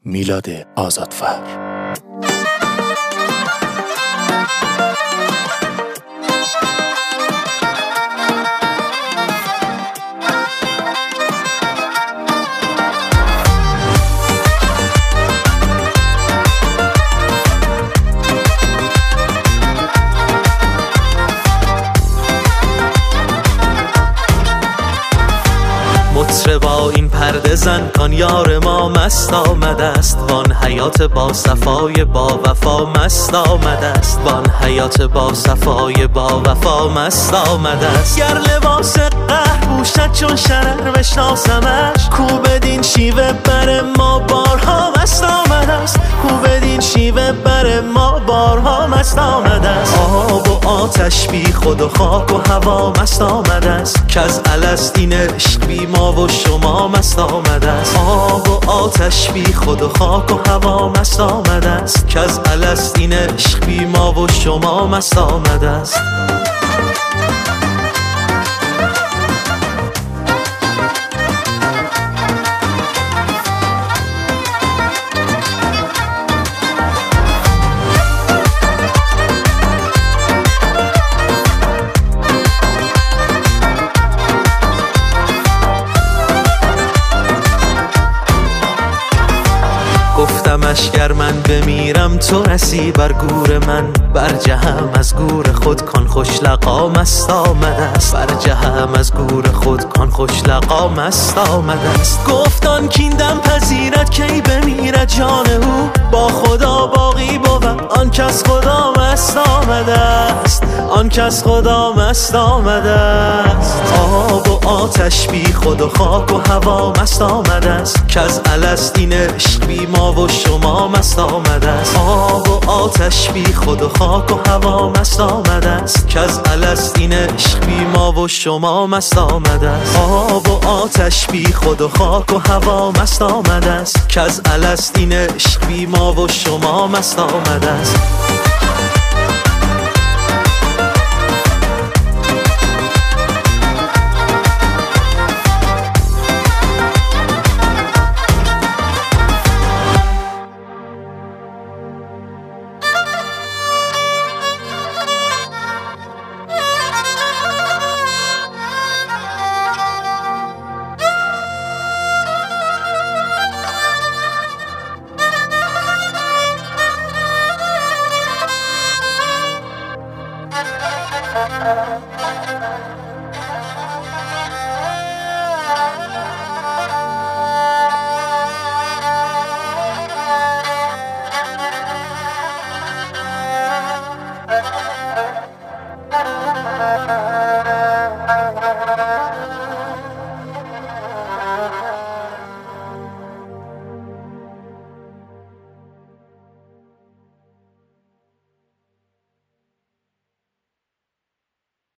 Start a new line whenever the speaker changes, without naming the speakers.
میلاد آزادفر.
مطربا این پرده زن کان یار ما مست آمده است، وان حیات با صفای با وفا مست آمده است، وان حیات با صفای با وفا مست آمده است. گر لباس قهر پوشد چون شرر بشناسمش، کو بدین شیوه بر ما بارها مست آمده است، کو بدین شیوه بر ما بارها مست آمده است. آب و آتش بی خود و خاک و هوا مست آمده است، که از الست این عشق بی ما و شما مست آمده است. آب و آتش بی خود و خاک و هوا مست آمده است، که از الست این عشق بی ما و شما مست آمده است. گفتمش گر من بمیرم تو رسی بر گور من، بر جهم از گور خود کان خوش لقا مست آمده است، بر جهم از گور خود کان خوش لقا مست آمده است. گفتان کیندم پذیرت کی بمیرد جان او، با خدا باقی بود آن کس خدا مست آمده است، آن کس خدا مست آمده است. آب و آتش بی خود و خاک و هوا مست آمده است، که از الست این عشق بی ما و شما مست آمده است. آب و آتش بی خود و خاک و هوا مست آمده است، که از الست این عشق بی ما و شما مست آمده است. آب و آتش بی خود و خاک و هوا مست آمده است، که از الست این عشق بی ما و شما مست آمده است.